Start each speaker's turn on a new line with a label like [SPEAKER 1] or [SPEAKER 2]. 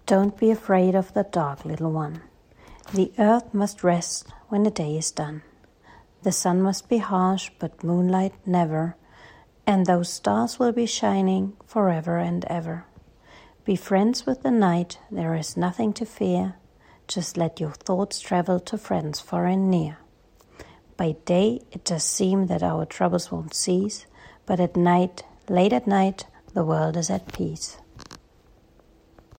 [SPEAKER 1] Don't be afraid of the dark, little one. The earth must rest when the day is done. The sun must be harsh, but moonlight never, and those stars will be shining forever and ever. Be friends with the night, there is nothing to fear. Just let your thoughts travel to friends far and near. By day it does seem that our troubles won't cease, but at night, late at night, the world is at peace.